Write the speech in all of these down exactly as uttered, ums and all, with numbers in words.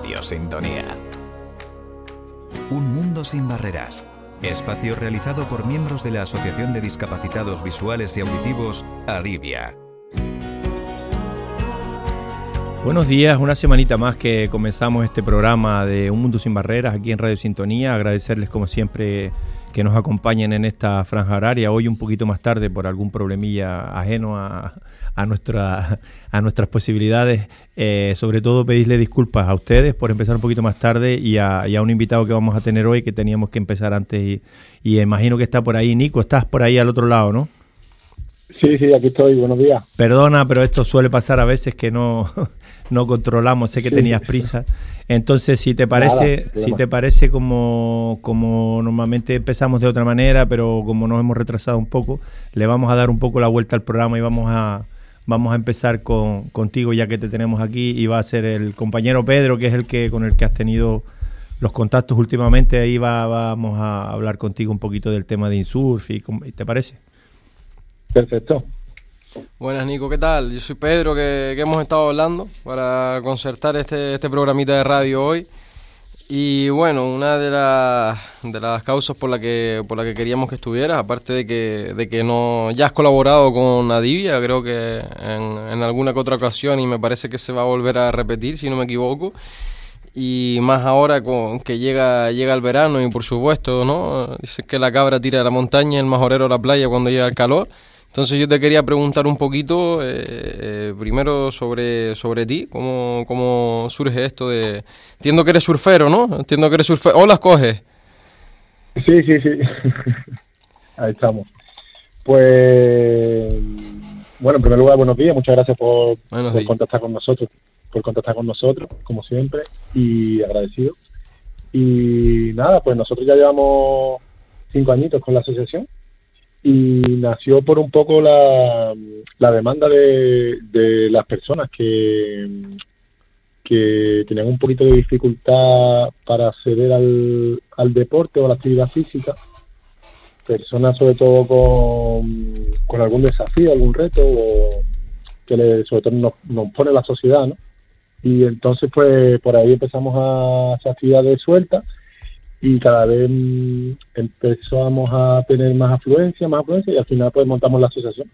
Radio Sintonía. Un mundo sin barreras. Espacio realizado por miembros de la Asociación de Discapacitados Visuales y Auditivos, ADIVIA. Buenos días, una semanita más que comenzamos este programa de Un Mundo Sin Barreras aquí en Radio Sintonía. Agradecerles como siempre que nos acompañen en esta franja horaria, hoy un poquito más tarde por algún problemilla ajeno a, a, nuestra, a nuestras posibilidades. Eh, sobre todo pedirle disculpas a ustedes por empezar un poquito más tarde y a, y a un invitado que vamos a tener hoy que teníamos que empezar antes y, y imagino que está por ahí. Nico, estás por ahí al otro lado, ¿no? Sí, sí, aquí estoy, buenos días. Perdona, pero esto suele pasar a veces que no, no controlamos, sé que sí. Tenías prisa. Entonces, si te parece, Nada, si te parece como, como normalmente empezamos de otra manera, pero como nos hemos retrasado un poco, le vamos a dar un poco la vuelta al programa y vamos a vamos a empezar con contigo ya que te tenemos aquí y va a ser el compañero Pedro, que es el que con el que has tenido los contactos últimamente. Ahí va, vamos a hablar contigo un poquito del tema de Insurf y ¿te parece? Perfecto. Buenas, Nico, ¿qué tal? Yo soy Pedro, que, que hemos estado hablando para concertar este, este programita de radio hoy. Y bueno, una de las, de las causas por la que por la que queríamos que estuvieras, aparte de que de que no ya has colaborado con ADIVIA, creo que en, en alguna que otra ocasión, y me parece que se va a volver a repetir, si no me equivoco. Y más ahora con que llega llega el verano y por supuesto, ¿no? Dicen que la cabra tira a la montaña y el majorero a la playa cuando llega el calor. Entonces yo te quería preguntar un poquito, eh, eh, primero sobre sobre ti, cómo, cómo surge esto de... Entiendo que eres surfero, ¿no? Entiendo que eres surfero. ¿O las coges? Sí, sí, sí. Ahí estamos. Pues, bueno, en primer lugar, buenos días. Muchas gracias por, buenos por días. contactar con nosotros, por contactar con nosotros, como siempre, y agradecido. Y nada, pues nosotros ya llevamos cinco añitos con la asociación. Y nació por un poco la, la demanda de, de las personas que, que tenían un poquito de dificultad para acceder al, al deporte o a la actividad física, personas sobre todo con, con algún desafío, algún reto, o que le, sobre todo nos, nos pone la sociedad, ¿no? Y entonces pues por ahí empezamos a hacer actividades sueltas. Y cada vez mmm, empezamos a tener más afluencia, más afluencia, y al final pues montamos la asociación.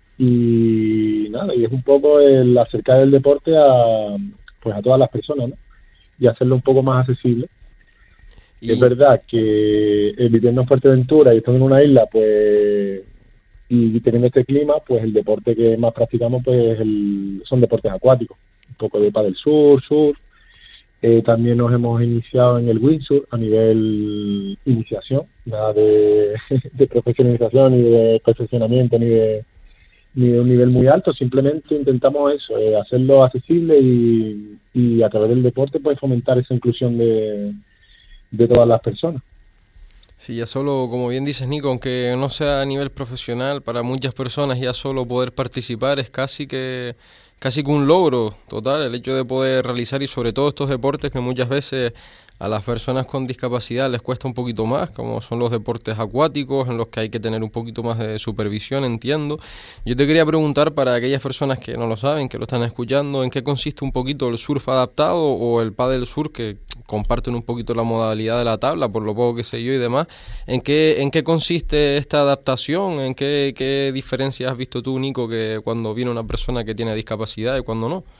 Y nada, y es un poco el acercar el deporte a pues a todas las personas, ¿no? Y hacerlo un poco más accesible. Y... Es verdad que eh, viviendo en Fuerteventura y estando en una isla, pues, y teniendo este clima, pues el deporte que más practicamos pues el, son deportes acuáticos. Un poco de pádel surf, surf. Eh, también nos hemos iniciado en el windsurf a nivel iniciación, nada de, de profesionalización, ni de perfeccionamiento, ni de, ni de un nivel muy alto. Simplemente intentamos eso, eh, hacerlo accesible y, y a través del deporte pues fomentar esa inclusión de, de todas las personas. Sí, ya solo, como bien dices, Nico, aunque no sea a nivel profesional, para muchas personas ya solo poder participar es casi que... casi que un logro total, el hecho de poder realizar, y sobre todo estos deportes que muchas veces a las personas con discapacidad les cuesta un poquito más, como son los deportes acuáticos, en los que hay que tener un poquito más de supervisión, entiendo. Yo te quería preguntar, para aquellas personas que no lo saben, que lo están escuchando, ¿en qué consiste un poquito el surf adaptado o el paddle surf, que comparten un poquito la modalidad de la tabla, por lo poco que sé yo y demás? ¿En qué, en qué consiste esta adaptación? ¿En qué, qué diferencias has visto tú, Nico, que cuando viene una persona que tiene discapacidad y cuando no?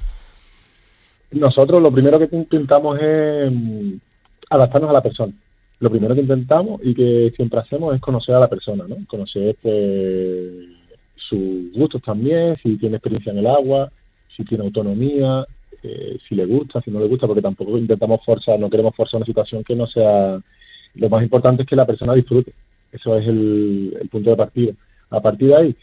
Nosotros lo primero que intentamos es adaptarnos a la persona. Lo primero que intentamos y que siempre hacemos es conocer a la persona, ¿no? Conocer pues, sus gustos también, si tiene experiencia en el agua, si tiene autonomía, eh, si le gusta, si no le gusta, porque tampoco intentamos forzar, no queremos forzar una situación que no sea... Lo más importante es que la persona disfrute. Eso es el, el punto de partida. A partir de ahí,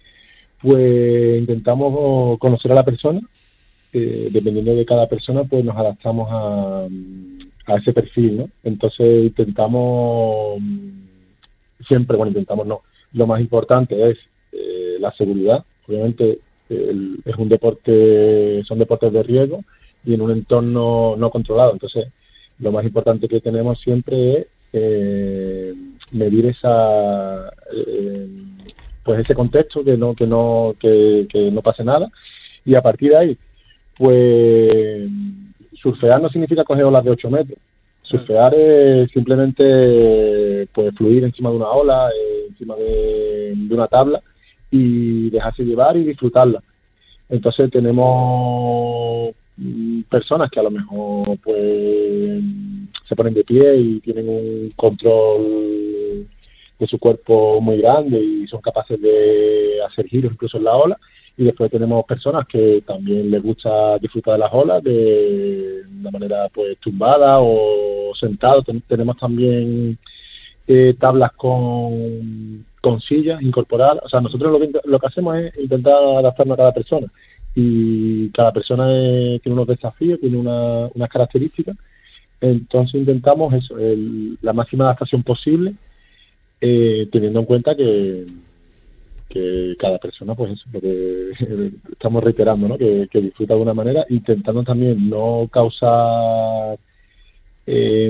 pues intentamos conocer a la persona. Eh, dependiendo de cada persona, pues nos adaptamos a, a ese perfil, ¿no? Entonces intentamos siempre, bueno, intentamos no, lo más importante es eh, la seguridad. Obviamente el, es un deporte, son deportes de riesgo y en un entorno no controlado. Entonces lo más importante que tenemos siempre es eh, medir esa eh, pues ese contexto, que no que no que, que no pase nada, y a partir de ahí pues surfear no significa coger olas de ocho metros. Surfear es simplemente pues fluir encima de una ola, eh, encima de, de una tabla y dejarse llevar y disfrutarla. Entonces tenemos personas que a lo mejor pues se ponen de pie y tienen un control de su cuerpo muy grande y son capaces de hacer giros incluso en la ola, y después tenemos personas que también les gusta disfrutar de las olas de una manera pues tumbada o sentado. Ten- tenemos también eh, tablas con, con sillas incorporadas. O sea, nosotros lo que, lo que hacemos es intentar adaptarnos a cada persona, y cada persona eh, tiene unos desafíos, tiene una, unas características. Entonces intentamos eso, el, la máxima adaptación posible, eh, teniendo en cuenta que, que cada persona, pues eso, lo que estamos reiterando, ¿no? Que, que disfruta de una manera, intentando también no causar eh,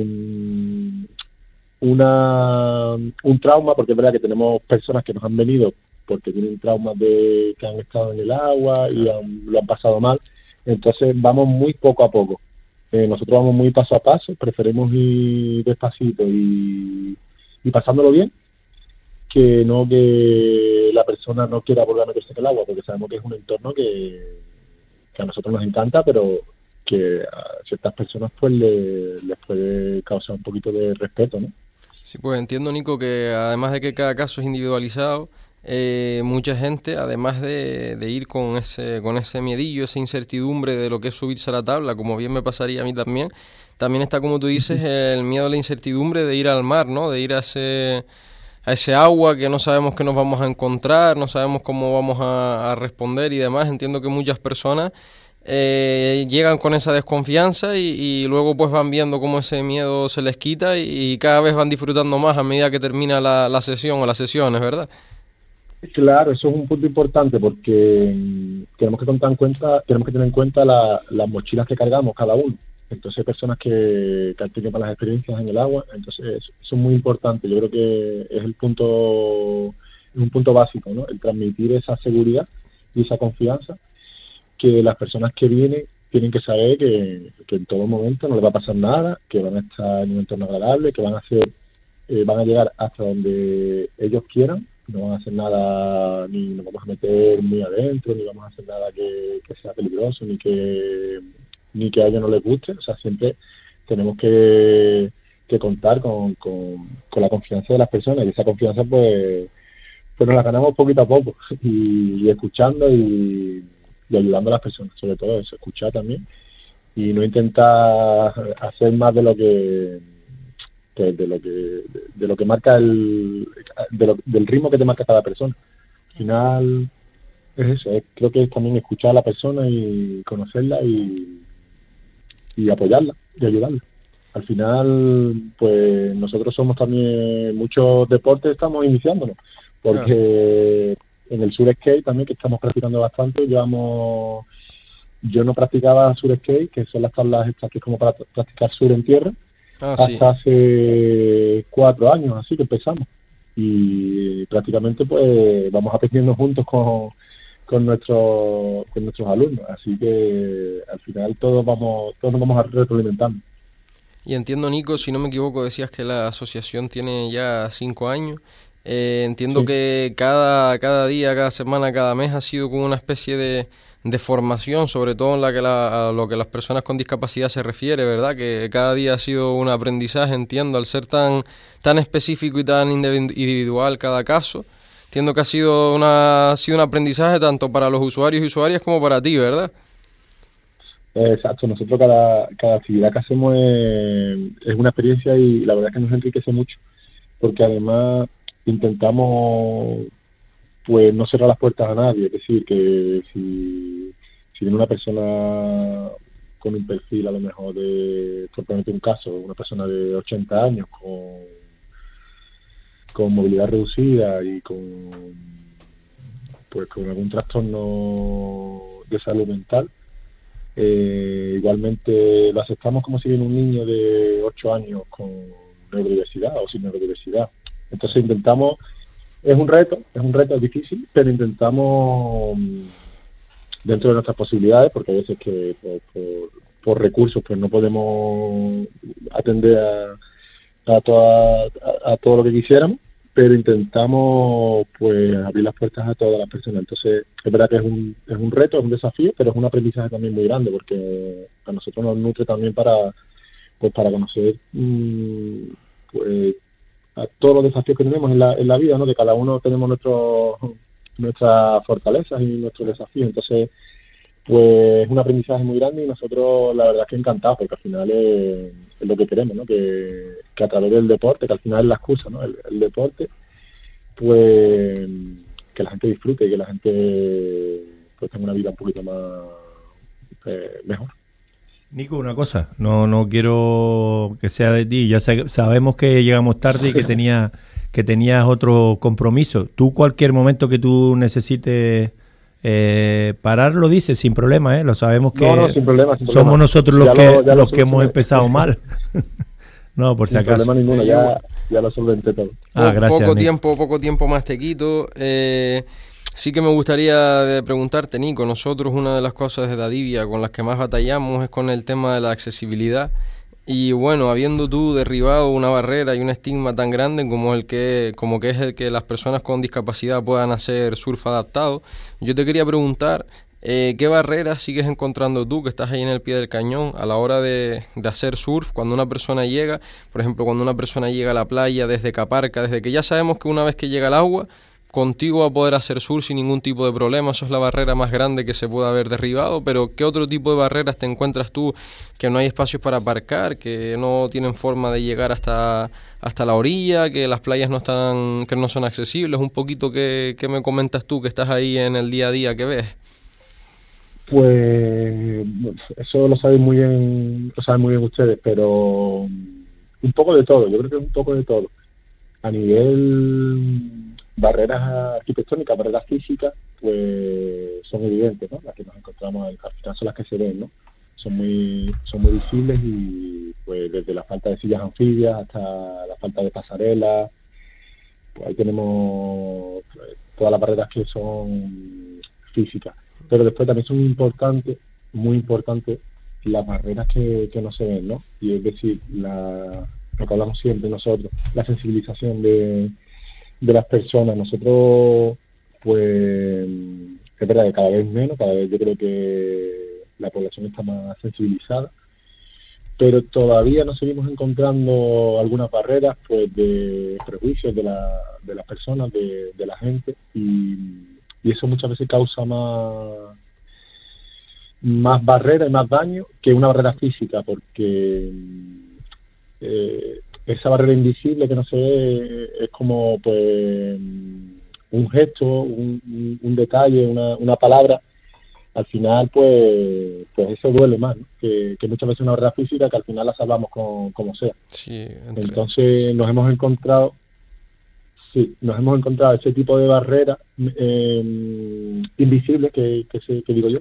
una un trauma, porque es verdad que tenemos personas que nos han venido porque tienen traumas de que han estado en el agua y han, lo han pasado mal. Entonces vamos muy poco a poco. Eh, nosotros vamos muy paso a paso, preferimos ir despacito y, y pasándolo bien, que no que la persona no quiera volver a meterse en el agua, porque sabemos que es un entorno que, que a nosotros nos encanta, pero que a ciertas personas pues le, les puede causar un poquito de respeto, ¿no? Sí, pues entiendo, Nico, que además de que cada caso es individualizado, eh, mucha gente, además de, de ir con ese con ese miedillo, esa incertidumbre de lo que es subirse a la tabla, como bien me pasaría a mí también, también está, como tú dices, el miedo a la incertidumbre de ir al mar, ¿no? De ir a ese, a ese agua que no sabemos qué nos vamos a encontrar, no sabemos cómo vamos a, a responder y demás. Entiendo que muchas personas eh, llegan con esa desconfianza y, y luego pues van viendo cómo ese miedo se les quita y, y cada vez van disfrutando más a medida que termina la, la sesión o las sesiones, ¿verdad? Claro, eso es un punto importante, porque mm, tenemos que contar en cuenta, tenemos que tener en cuenta la, las mochilas que cargamos cada uno. Entonces hay personas que, que han tenido malas experiencias en el agua, entonces eso es muy importante. Yo creo que es el punto, es un punto básico, ¿no? El transmitir esa seguridad y esa confianza, que las personas que vienen tienen que saber que, que en todo momento no les va a pasar nada, que van a estar en un entorno agradable, que van a hacer, eh, van a llegar hasta donde ellos quieran. No van a hacer nada, ni nos vamos a meter muy adentro, ni vamos a hacer nada que, que sea peligroso, ni que ni que a ellos no les guste. O sea, siempre tenemos que, que contar con, con, con la confianza de las personas, y esa confianza pues, pues nos la ganamos poquito a poco, y, y escuchando y, y ayudando a las personas, sobre todo eso, escuchar también, y no intentar hacer más de lo que de, de lo que de, de lo que marca el de lo, del ritmo que te marca cada persona. Al final es eso, es, creo que es también escuchar a la persona y conocerla y, y apoyarla y ayudarla. Al final, pues nosotros somos también, muchos deportes estamos iniciándonos, porque en el surskate también, que estamos practicando bastante, llevamos, yo no practicaba surskate, que son las tablas estas que es como para practicar sur en tierra, Ah, hasta sí. hace cuatro años, así que empezamos. Y prácticamente pues vamos aprendiendo juntos con, con, nuestros, con nuestros alumnos. Así que al final todos vamos todos nos vamos a retroalimentando. Y entiendo, Nico, si no me equivoco, decías que la asociación tiene ya cinco años. Eh, entiendo Sí. que cada, cada día, cada semana, cada mes ha sido como una especie de, de formación, sobre todo en la que la, a lo que las personas con discapacidad se refiere, ¿verdad? Que cada día ha sido un aprendizaje, entiendo, al ser tan, tan específico y tan individual cada caso. Entiendo que ha sido, una, ha sido un aprendizaje tanto para los usuarios y usuarias como para ti, ¿verdad? Exacto, nosotros cada, cada actividad que hacemos es, es una experiencia, y la verdad es que nos enriquece mucho, porque además intentamos pues no cerrar las puertas a nadie. Es decir, que si, si viene una persona con un perfil, a lo mejor de, por ponerte un caso, una persona de ochenta años con, con movilidad reducida y con pues con algún trastorno de salud mental, eh, igualmente lo aceptamos como si viene un niño de ocho años con neurodiversidad o sin neurodiversidad. Entonces intentamos, es un reto, es un reto difícil, pero intentamos, dentro de nuestras posibilidades, porque hay veces que por, por, por recursos pues no podemos atender a, a, toda, a, a todo lo que quisiéramos, pero intentamos pues abrir las puertas a todas las personas. Entonces es verdad que es un, es un reto, es un desafío, pero es un aprendizaje también muy grande, porque a nosotros nos nutre también para pues para conocer mmm, pues a todos los desafíos que tenemos en la, en la vida, ¿no? Que cada uno tenemos nuestros nuestras fortalezas y nuestros desafíos. Entonces pues es un aprendizaje muy grande y nosotros la verdad es que encantados, porque al final es, es lo que queremos, ¿no? Que, que a través del deporte, que al final es la excusa, ¿no? El, el deporte, pues que la gente disfrute y que la gente pues tenga una vida un poquito más eh, mejor. Nico, una cosa, no no quiero que sea de ti, ya sa- sabemos que llegamos tarde y que tenía que tenías otro compromiso. Tú cualquier momento que tú necesites eh, parar lo dices sin problema, ¿eh? Lo sabemos que no, no, sin problema, sin somos problema. nosotros los Ya que lo- ya lo los que hemos solucioné. empezado mal. No, por si Sin acaso. problema ninguno, ya, ya lo solventé todo. Ah, Po- gracias, poco Nico. tiempo, poco tiempo más te quito. Eh, sí que me gustaría de preguntarte, Nico, nosotros una de las cosas de Dadivia con las que más batallamos es con el tema de la accesibilidad. Y bueno, habiendo tú derribado una barrera y un estigma tan grande como el que, como que es el que las personas con discapacidad puedan hacer surf adaptado, yo te quería preguntar eh, ¿qué barreras sigues encontrando tú que estás ahí en el pie del cañón a la hora de, de hacer surf? Cuando una persona llega, por ejemplo, cuando una persona llega a la playa desde Caparca, desde que ya sabemos que una vez que llega al agua, contigo va a poder hacer surf sin ningún tipo de problema, eso es la barrera más grande que se puede haber derribado, pero ¿qué otro tipo de barreras te encuentras tú? Que no hay espacios para aparcar, que no tienen forma de llegar hasta, hasta la orilla, que las playas no están, que no son accesibles, un poquito que, que me comentas tú que estás ahí en el día a día que ves. Pues eso lo saben muy bien, lo saben muy bien ustedes, pero un poco de todo, yo creo que es un poco de todo. A nivel barreras arquitectónicas, barreras físicas, pues son evidentes, ¿no? Las que nos encontramos al final son las que se ven, ¿no? Son muy, son muy visibles y pues desde la falta de sillas anfibias hasta la falta de pasarelas, pues ahí tenemos pues, todas las barreras que son físicas. Pero después también son importantes, muy importantes, las barreras que, que no se ven, ¿no? Y es decir, la, lo que hablamos siempre nosotros, la sensibilización de, de las personas. Nosotros, pues, es verdad que cada vez menos, cada vez yo creo que la población está más sensibilizada, pero todavía nos seguimos encontrando algunas barreras, pues, de prejuicios de, la, de las personas, de, de la gente, y y eso muchas veces causa más más barrera y más daño que una barrera física, porque eh, esa barrera invisible que no se ve es como pues un gesto, un, un, un detalle, una, una palabra. Al final pues pues eso duele más, ¿no? que, que muchas veces una barrera física que al final la salvamos con, como sea. Sí, entre... Entonces nos hemos encontrado Sí, nos hemos encontrado ese tipo de barreras eh, invisibles, que, que, se, que digo yo,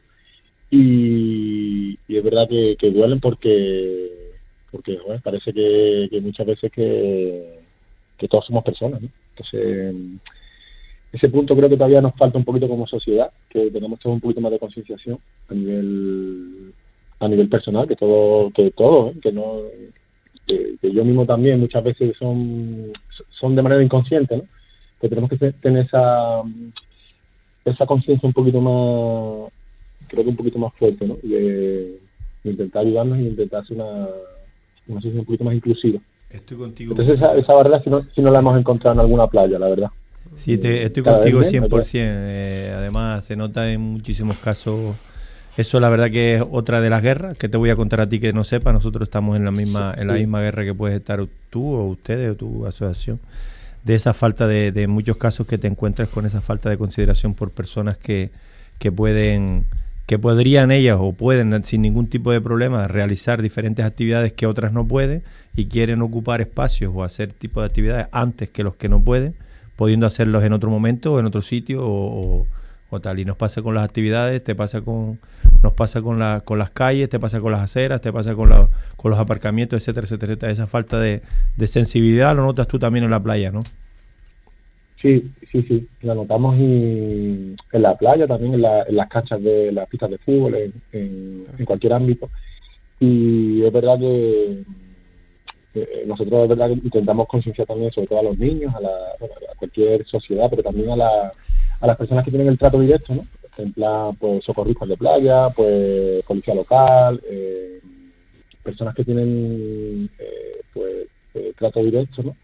y, y es verdad que, que duelen porque porque bueno, parece que, que muchas veces que, que todos somos personas, ¿no? Entonces, ese punto creo que todavía nos falta un poquito como sociedad, que tenemos todo un poquito más de concienciación a nivel a nivel personal, que todo, que todo, ¿eh? que no... Que, que yo mismo también muchas veces son son de manera inconsciente, ¿no? Que tenemos que tener esa esa conciencia un poquito más, creo que un poquito más fuerte, ¿no? Y de, de intentar ayudarnos y intentar hacer una, una sociedad un poquito más inclusiva. Estoy contigo. Entonces esa, esa barrera si no, si no la hemos encontrado en alguna playa, la verdad. Sí, te, estoy Cada contigo vez cien menos, por ciento. Eh, además, se nota en muchísimos casos. Eso la verdad que es otra de las guerras que te voy a contar a ti que no sepa. Nosotros estamos en la misma en la misma guerra que puedes estar tú o ustedes o tu asociación, de esa falta de, de muchos casos que te encuentras con esa falta de consideración por personas que, que pueden que podrían ellas o pueden sin ningún tipo de problema realizar diferentes actividades que otras no pueden y quieren ocupar espacios o hacer tipo de actividades antes que los que no pueden, pudiendo hacerlos en otro momento o en otro sitio o, o o tal. Y nos pasa con las actividades, te pasa con nos pasa con la, con las calles, te pasa con las aceras, te pasa con, la, con los aparcamientos, etcétera, etcétera, etcétera. Esa falta de, de sensibilidad lo notas tú también en la playa, ¿no? Sí, sí, sí, la notamos y en la playa, también en, la, en las canchas de las pistas de fútbol, en, en, en cualquier ámbito. Y es verdad que eh, nosotros es verdad que intentamos concienciar también sobre todo a los niños, a, la, a cualquier sociedad, pero también a, la, a las personas que tienen el trato directo, ¿no? En plan, pues socorristas de playa, pues policía local, eh, personas que tienen eh, pues eh, trato directo, ¿no?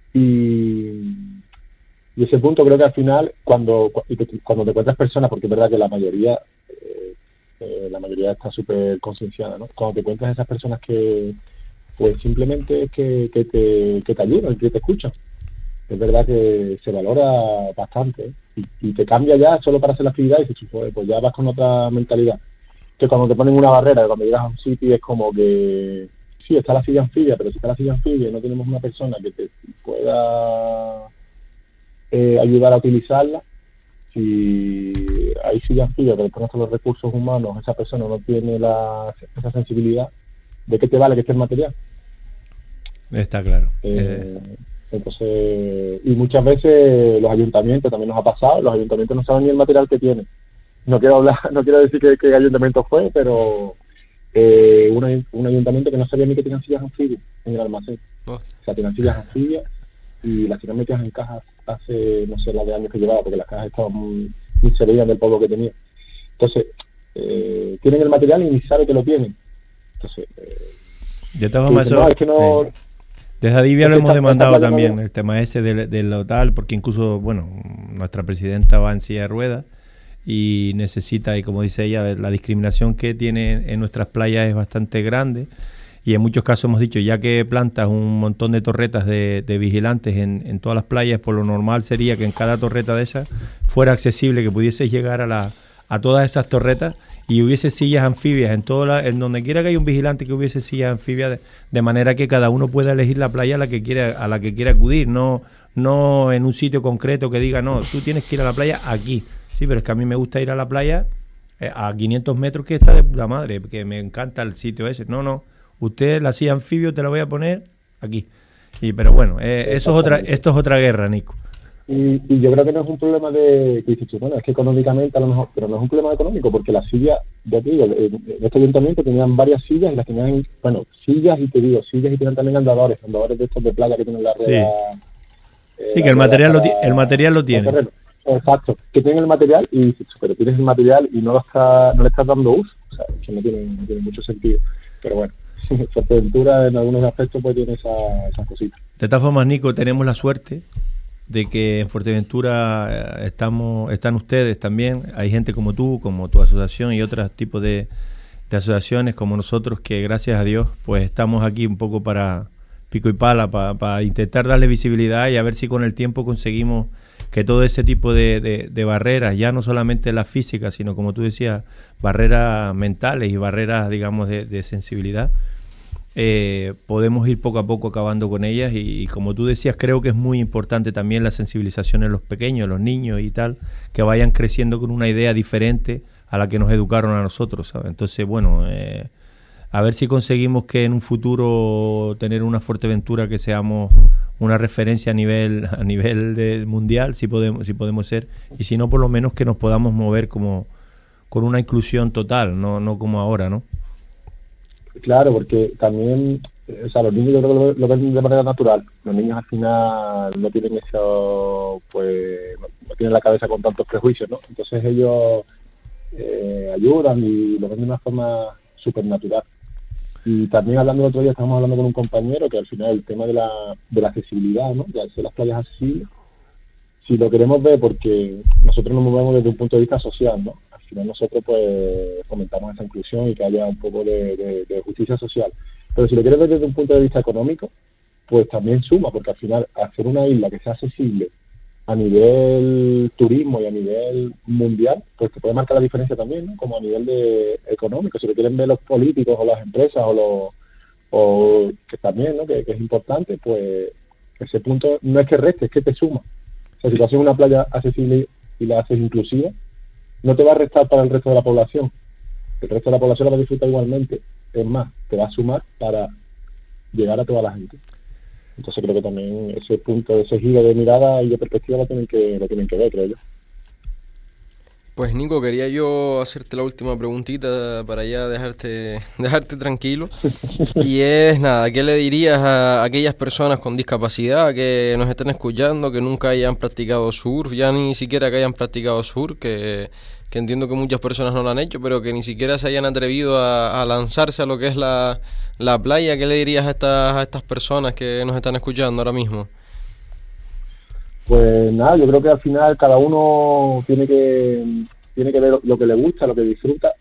Y, y ese punto creo que al final, cuando cuando te encuentras personas, porque es verdad que la mayoría eh, eh, la mayoría está súper concienciada, ¿no? Cuando te encuentras esas personas que pues simplemente es que, que, te, que te ayudan, que te escuchan, es verdad que se valora bastante, ¿eh? y, y te cambia ya solo para hacer la actividad y dices, pues ya vas con otra mentalidad. Que cuando te ponen una barrera, cuando llegas a un sitio es como que sí, está la silla anfibia, pero si está la silla anfibia y no tenemos una persona que te pueda eh, ayudar a utilizarla, si hay silla anfibia, pero después los recursos humanos, esa persona no tiene la, esa sensibilidad, ¿de qué te vale que esté el material? Está claro. Eh, eh. Entonces, y muchas veces los ayuntamientos, también nos ha pasado, los ayuntamientos no saben ni el material que tienen. No quiero hablar, no quiero decir que, que ayuntamiento fue, pero eh, un, un ayuntamiento que no sabía ni que tenían sillas anfibias en el almacén. Oh. O sea, tenían sillas anfibias y las tenían metidas en cajas hace, no sé, la de años que llevaba, porque las cajas estaban muy, muy se veían del polvo que tenía. Entonces, eh, tienen el material y ni sabe que lo tienen. Entonces, eh, de todas formas, no, es que no... Eh. Desde Adivia lo hemos demandado también, el tema ese del, del hotel, porque incluso, bueno, nuestra presidenta va en silla de ruedas y necesita, y como dice ella, la discriminación que tiene en nuestras playas es bastante grande, y en muchos casos hemos dicho, ya que plantas un montón de torretas de, de vigilantes en, en todas las playas, por lo normal sería que en cada torreta de esas fuera accesible, que pudieses llegar a, la, a todas esas torretas y hubiese sillas anfibias en todo la, en donde quiera que haya un vigilante, que hubiese sillas anfibias, de, de manera que cada uno pueda elegir la playa a la que quiera, a la que quiera acudir, no, no en un sitio concreto que diga, no, tú tienes que ir a la playa aquí. Sí, pero es que a mí me gusta ir a la playa eh, a quinientos metros, que está de puta madre, que me encanta el sitio ese. No, no, usted la silla anfibio te la voy a poner aquí. Y pero bueno, eh, eso es otra, esto es otra guerra, Nico. Y, y yo creo que no es un problema de, que dices, bueno, es que económicamente a lo mejor, pero no es un problema económico, porque las sillas, ya te digo, en este ayuntamiento tenían varias sillas y las tenían, bueno, sillas y te digo, sillas y tenían también andadores, andadores de estos de playa que tienen la rueda. Sí, eh, sí la que el material, para, lo el material lo tiene. Exacto, que tienen el material y dices, pero tienes el material y no lo está, no le estás dando uso, o sea, que no tiene, no tiene mucho sentido, pero bueno. Fuerteventura en algunos aspectos pues tiene esas esa cositas. De todas formas, Nico, tenemos la suerte de que en Fuerteventura estamos, están ustedes también, hay gente como tú, como tu asociación y otros tipos de, de asociaciones como nosotros, que gracias a Dios pues estamos aquí un poco para pico y pala, para, para intentar darle visibilidad y a ver si con el tiempo conseguimos que todo ese tipo de, de, de barreras, ya no solamente las físicas, sino como tú decías, barreras mentales y barreras, digamos, de, de sensibilidad, eh, podemos ir poco a poco acabando con ellas y, y como tú decías, creo que es muy importante también la sensibilización en los pequeños, los niños y tal, que vayan creciendo con una idea diferente a la que nos educaron a nosotros, ¿sabes? Entonces, bueno, eh, a ver si conseguimos que en un futuro tener una Fuerteventura que seamos una referencia a nivel a nivel de mundial, si podemos si podemos ser, y si no, por lo menos que nos podamos mover como con una inclusión total, no no como ahora, ¿no? Claro, porque también, o sea, los niños yo creo que lo, lo ven de manera natural. Los niños al final no tienen eso, pues, no, no tienen la cabeza con tantos prejuicios, ¿no? Entonces ellos eh, ayudan y lo ven de una forma súper natural. Y también hablando el otro día, estábamos hablando con un compañero que al final el tema de la, de la accesibilidad, ¿no? De hacer las playas accesibles, si lo queremos ver, porque nosotros nos movemos desde un punto de vista social, ¿no? Al final nosotros pues fomentamos esa inclusión y que haya un poco de, de, de justicia social. Pero si lo quieres ver desde un punto de vista económico, pues también suma, porque al final hacer una isla que sea accesible a nivel turismo y a nivel mundial, pues te puede marcar la diferencia también, ¿no? Como a nivel de económico, si lo quieren ver los políticos o las empresas o los o que también, ¿no? Que, que es importante, pues ese punto no es que reste, es que te suma. O sea, si tú haces una playa accesible y la haces inclusiva, no te va a restar para el resto de la población. El resto de la población la va a disfrutar igualmente. Es más, te va a sumar para llegar a toda la gente. Entonces creo que también ese punto, ese giro de mirada y de perspectiva lo tienen que, lo tienen que ver, creo yo. Pues Nico, quería yo hacerte la última preguntita para ya dejarte dejarte tranquilo. Y es nada, ¿qué le dirías a aquellas personas con discapacidad que nos estén escuchando, que nunca hayan practicado surf, ya ni siquiera que hayan practicado surf, que, que entiendo que muchas personas no lo han hecho, pero que ni siquiera se hayan atrevido a, a lanzarse a lo que es la, la playa? ¿Qué le dirías a estas, a estas personas que nos están escuchando ahora mismo? Pues nada, yo creo que al final cada uno tiene que tiene que ver lo que le gusta, lo que disfruta,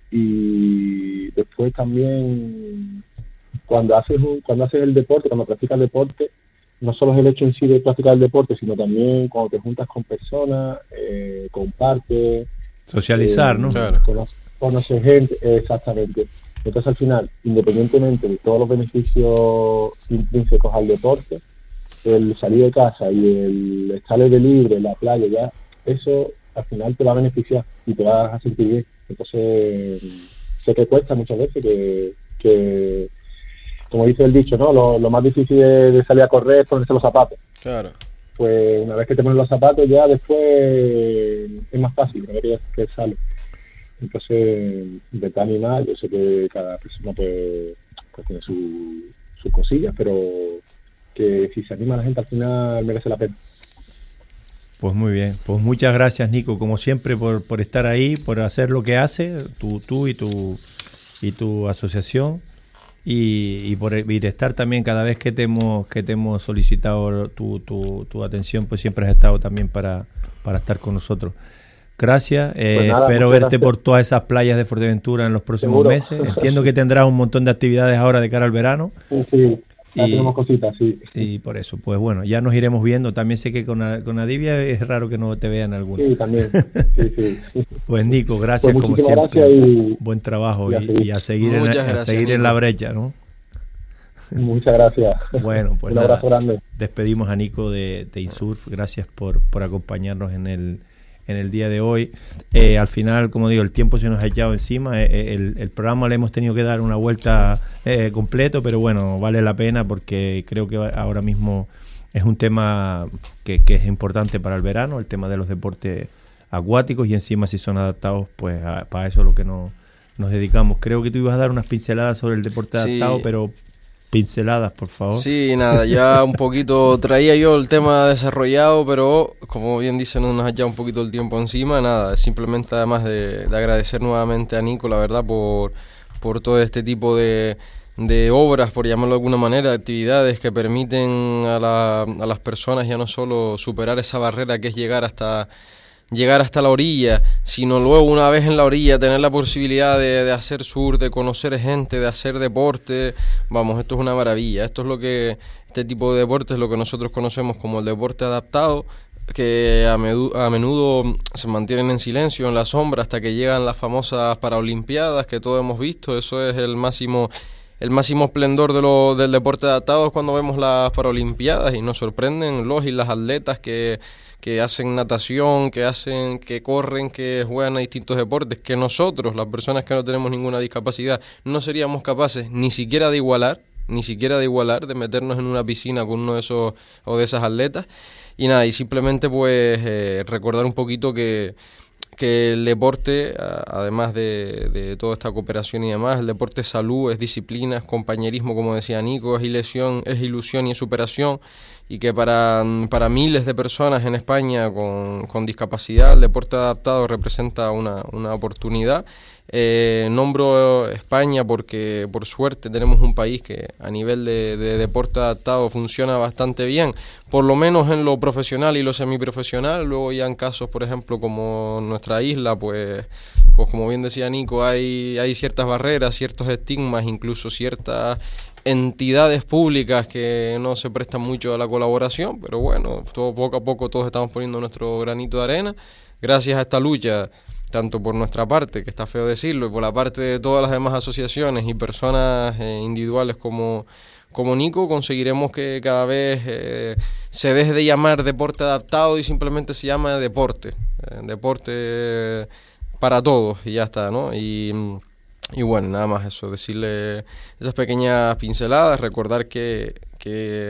y después también cuando haces un, cuando haces el deporte, cuando practicas el deporte, no solo es el hecho en sí de practicar el deporte, sino también cuando te juntas con personas, eh, compartes, socializar, eh, ¿no? Claro. Conoces, conoces gente, exactamente. Entonces al final, independientemente de todos los beneficios intrínsecos al deporte, el salir de casa y el estar de libre en la playa, ya eso al final te va a beneficiar y te vas a sentir bien. Entonces sé que cuesta muchas veces, que, que como dice el dicho, ¿no? Lo, lo más difícil de, de salir a correr es ponerse los zapatos. Claro. Pues una vez que te pones los zapatos ya después es más fácil, una vez que, que sale. Entonces, de tal y mal, yo sé que cada persona pues, pues tiene su, sus cosillas, pero que si se anima la gente al final merece la pena. Pues muy bien, pues muchas gracias Nico, como siempre, por, por estar ahí, por hacer lo que hace, tú, tú y tu y tu asociación, y, y por y estar también cada vez que te hemos, que te hemos solicitado tu, tu, tu atención, pues siempre has estado también para, para estar con nosotros. Gracias, eh, pues nada, espero verte gracias. Por todas esas playas de Fuerteventura en los próximos ¿Seguro? meses. Entiendo que tendrás un montón de actividades ahora de cara al verano. Sí, sí. Ya y, tenemos cositas, sí. Y por eso, pues bueno, ya nos iremos viendo. También sé que con, con Adivia es raro que no te vean alguna. Sí, también. Sí, sí. Pues Nico, gracias pues como siempre. Y, Buen trabajo y, y, y a seguir, en, gracias, a seguir en la brecha, ¿no? Muchas gracias. Bueno, pues un abrazo nada, grande. Despedimos a Nico de, de Insurf. Gracias por, por acompañarnos en el en el día de hoy. Eh, al final, como digo, el tiempo se nos ha echado encima. Eh, el, el programa le hemos tenido que dar una vuelta eh, completo, pero bueno, vale la pena porque creo que ahora mismo es un tema que, que es importante para el verano, el tema de los deportes acuáticos, y encima si son adaptados, pues a, para eso es lo que nos, nos dedicamos. Creo que tú ibas a dar unas pinceladas sobre el deporte sí. adaptado, pero pinceladas, por favor. Sí, nada, ya un poquito traía yo el tema desarrollado, pero como bien dicen, no nos ha echado un poquito el tiempo encima. Nada, simplemente además de, de agradecer nuevamente a Nico, la verdad, por, por todo este tipo de, de obras, por llamarlo de alguna manera, de actividades que permiten a, la, a las personas ya no solo superar esa barrera que es llegar hasta... llegar hasta la orilla, sino luego una vez en la orilla tener la posibilidad de, de hacer surf, de conocer gente, de hacer deporte. Vamos, esto es una maravilla. Esto es lo que, este tipo de deporte es lo que nosotros conocemos como el deporte adaptado, que a, medu, a menudo se mantienen en silencio, en la sombra, hasta que llegan las famosas Paralimpiadas que todos hemos visto. Eso es el máximo... El máximo esplendor de lo, del deporte adaptado es cuando vemos las Paralimpiadas y nos sorprenden los y las atletas que, que hacen natación, que hacen, que corren, que juegan a distintos deportes, que nosotros, las personas que no tenemos ninguna discapacidad, no seríamos capaces ni siquiera de igualar, ni siquiera de igualar, de meternos en una piscina con uno de esos o de esas atletas. Y nada, y simplemente pues eh, recordar un poquito que que el deporte, además de, de toda esta cooperación y demás, el deporte es salud, es disciplina, es compañerismo, como decía Nico, es ilusión, es ilusión y es superación, y que para, para miles de personas en España con, con discapacidad el deporte adaptado representa una, una oportunidad. Eh, nombro España porque por suerte tenemos un país que a nivel de, de deporte adaptado funciona bastante bien, por lo menos en lo profesional y lo semiprofesional. Luego ya en casos, por ejemplo, como nuestra isla, pues, pues como bien decía Nico, hay, hay ciertas barreras, ciertos estigmas, incluso ciertas entidades públicas que no se prestan mucho a la colaboración, pero bueno, todo, poco a poco todos estamos poniendo nuestro granito de arena, gracias a esta lucha, tanto por nuestra parte, que está feo decirlo, y por la parte de todas las demás asociaciones y personas eh, individuales como, como Nico, conseguiremos que cada vez eh, se deje de llamar deporte adaptado y simplemente se llame deporte, eh, deporte para todos, y ya está, ¿no? Y, y bueno, nada más eso, decirle esas pequeñas pinceladas, recordar que, que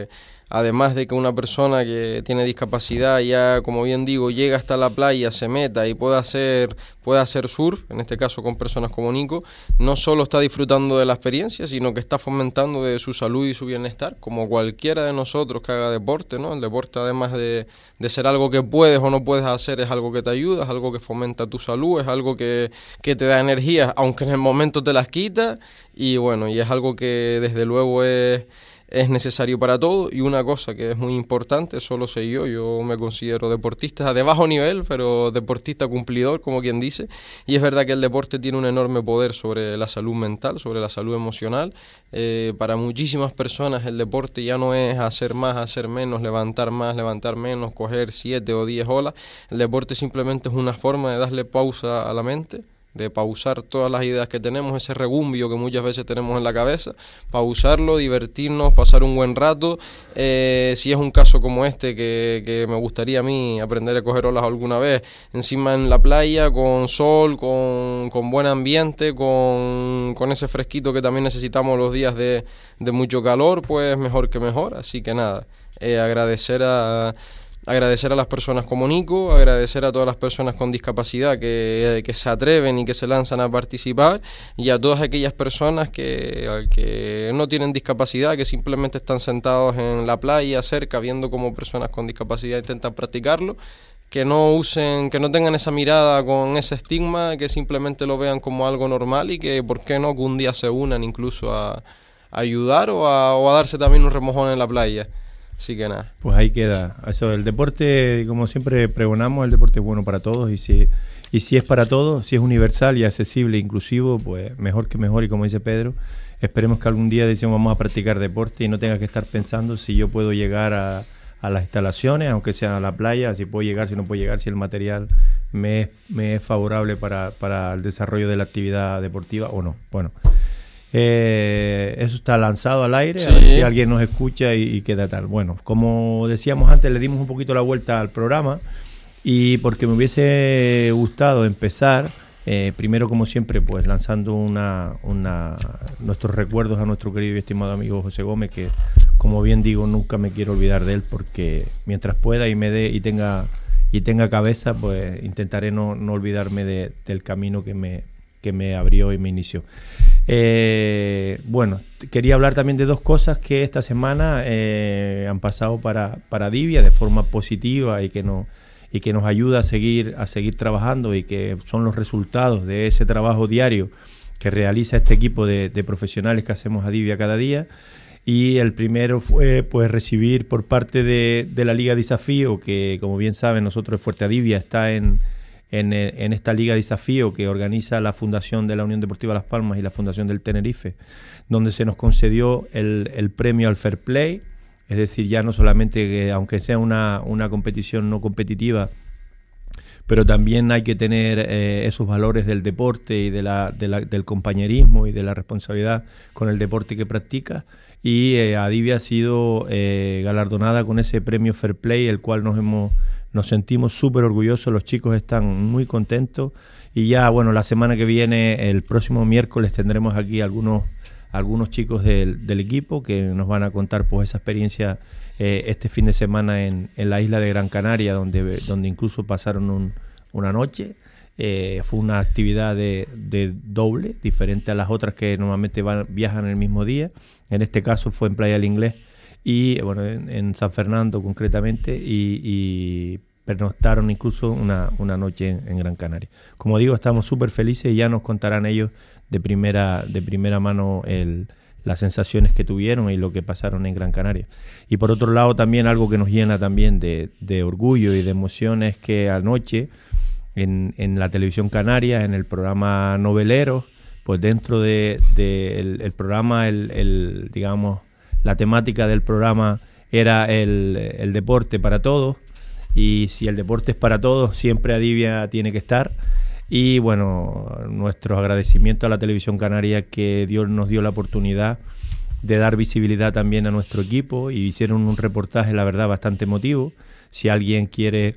además de que una persona que tiene discapacidad ya, como bien digo, llega hasta la playa, se meta y pueda hacer, pueda hacer surf, en este caso con personas como Nico, no solo está disfrutando de la experiencia, sino que está fomentando de su salud y su bienestar, como cualquiera de nosotros que haga deporte, ¿no? El deporte, además de, de ser algo que puedes o no puedes hacer, es algo que te ayuda, es algo que fomenta tu salud, es algo que, que te da energía, aunque en el momento te las quita, y bueno, y es algo que desde luego es... es necesario para todo. Y una cosa que es muy importante, solo sé yo, yo me considero deportista de bajo nivel, pero deportista cumplidor, como quien dice, y es verdad que el deporte tiene un enorme poder sobre la salud mental, sobre la salud emocional. Eh, para muchísimas personas el deporte ya no es hacer más, hacer menos, levantar más, levantar menos, coger siete o diez olas. El deporte simplemente es una forma de darle pausa a la mente, de pausar todas las ideas que tenemos, ese regumbio que muchas veces tenemos en la cabeza, pausarlo, divertirnos, pasar un buen rato. Eh, si es un caso como este, que, que me gustaría a mí aprender a coger olas alguna vez, encima en la playa, con sol, con, con buen ambiente, con, con ese fresquito que también necesitamos los días de, de mucho calor, pues mejor que mejor. Así que nada, eh, agradecer a... Agradecer a las personas como Nico, agradecer a todas las personas con discapacidad que, que se atreven y que se lanzan a participar, y a todas aquellas personas que, que no tienen discapacidad, que simplemente están sentados en la playa cerca viendo cómo personas con discapacidad intentan practicarlo, que no usen, que no tengan esa mirada con ese estigma, que simplemente lo vean como algo normal, y que por qué no que un día se unan incluso a, a ayudar o a, o a darse también un remojón en la playa. Así que nada. Pues ahí queda. Eso, el deporte, como siempre pregonamos, el deporte es bueno para todos, y si, y si es para todos, si es universal y accesible e inclusivo, pues mejor que mejor. Y como dice Pedro, esperemos que algún día decimos vamos a practicar deporte y no tenga que estar pensando si yo puedo llegar a, a las instalaciones, aunque sea a la playa, si puedo llegar, si no puedo llegar, si el material me es, me es favorable para, para el desarrollo de la actividad deportiva o no. Bueno, Eh, eso está lanzado al aire, sí. A ver si alguien nos escucha y, y queda tal. Bueno, como decíamos antes, le dimos un poquito la vuelta al programa, y porque me hubiese gustado empezar, eh, primero como siempre, pues lanzando una, una nuestros recuerdos a nuestro querido y estimado amigo José Gómez, que como bien digo, nunca me quiero olvidar de él, porque mientras pueda y me dé y tenga y tenga cabeza, pues intentaré no, no olvidarme de, del camino que me, que me abrió y me inició. Eh, bueno, quería hablar también de dos cosas que esta semana eh, han pasado para, para Divia de forma positiva, y que, no, y que nos ayuda a seguir, a seguir trabajando, y que son los resultados de ese trabajo diario que realiza este equipo de, de profesionales que hacemos a Divia cada día. Y el primero fue pues recibir por parte de, de la Liga Desafío, que como bien saben nosotros en Fuerte Divia está en En, en esta Liga Desafío que organiza la Fundación de la Unión Deportiva Las Palmas y la Fundación del Tenerife, donde se nos concedió el, el premio al Fair Play, es decir, ya no solamente que aunque sea una, una competición no competitiva, pero también hay que tener eh, esos valores del deporte y de la, de la, del compañerismo y de la responsabilidad con el deporte que practica, y eh, Adivia ha sido eh, galardonada con ese premio Fair Play, el cual nos hemos Nos sentimos súper orgullosos, los chicos están muy contentos, y ya, bueno, la semana que viene, el próximo miércoles, tendremos aquí algunos algunos chicos del, del equipo que nos van a contar pues esa experiencia eh, este fin de semana en, en la isla de Gran Canaria, donde, donde incluso pasaron un, una noche. Eh, fue una actividad de, de doble, diferente a las otras que normalmente van, viajan el mismo día. En este caso fue en Playa del Inglés, y bueno, en, en San Fernando concretamente, y, y pernoctaron incluso una, una noche en, en Gran Canaria. Como digo, estamos súper felices, y ya nos contarán ellos de primera, de primera mano el, las sensaciones que tuvieron y lo que pasaron en Gran Canaria. Y por otro lado, también algo que nos llena también de, de orgullo y de emoción es que anoche en, en la televisión canaria, en el programa Noveleros, pues dentro de, de el, el programa, el, el digamos, la temática del programa era el, el deporte para todos, y si el deporte es para todos, siempre Adivia tiene que estar. Y bueno, nuestro agradecimiento a la televisión canaria, que Dios nos dio la oportunidad de dar visibilidad también a nuestro equipo, y hicieron un reportaje, la verdad, bastante emotivo. Si alguien quiere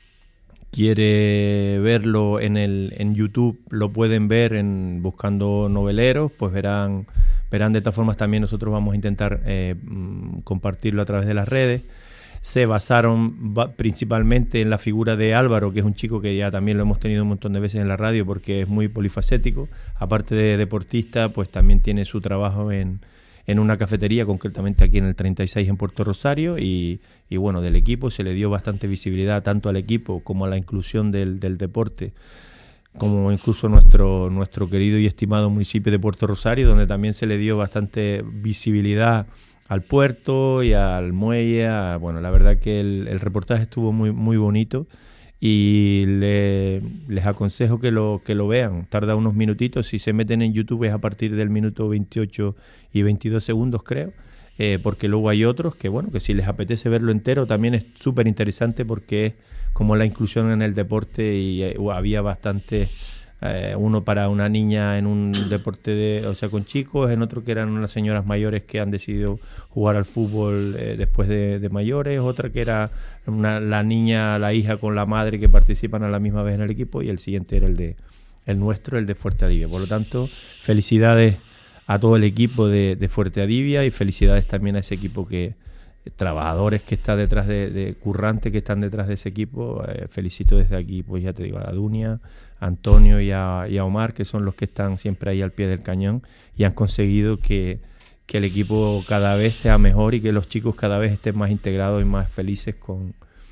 quiere verlo en el en YouTube, lo pueden ver en buscando Noveleros, pues verán verán de todas formas también nosotros vamos a intentar eh, compartirlo a través de las redes. Se basaron ba- principalmente en la figura de Álvaro, que es un chico que ya también lo hemos tenido un montón de veces en la radio porque es muy polifacético. Aparte de deportista, pues también tiene su trabajo en, en una cafetería, concretamente aquí en el treinta y seis en Puerto Rosario, y, y bueno, del equipo se le dio bastante visibilidad tanto al equipo como a la inclusión del, del deporte, como incluso nuestro, nuestro querido y estimado municipio de Puerto Rosario, donde también se le dio bastante visibilidad al puerto y al muelle. A, bueno, la verdad que el, el reportaje estuvo muy muy bonito y le, les aconsejo que lo que lo vean. Tarda unos minutitos, si se meten en YouTube es a partir del minuto veintiocho y veintidós segundos, creo, eh, porque luego hay otros que, bueno, que si les apetece verlo entero también es súper interesante porque es como la inclusión en el deporte y eh, había bastante... Eh, uno para una niña en un deporte de, o sea, con chicos, en otro que eran unas señoras mayores que han decidido jugar al fútbol eh, después de, de mayores, otra que era una, la niña, la hija con la madre que participan a la misma vez en el equipo, y el siguiente era el de el nuestro, el de Fuerte Adivia. Por lo tanto, felicidades a todo el equipo de, de Fuerte Adivia y felicidades también a ese equipo que trabajadores que está detrás de, de currantes que están detrás de ese equipo. Eh, felicito desde aquí, pues ya te digo, a Dunia, a Antonio y a, y a Omar, que son los que están siempre ahí al pie del cañón y han conseguido que, que el equipo cada vez sea mejor y que los chicos cada vez estén más integrados y más felices con,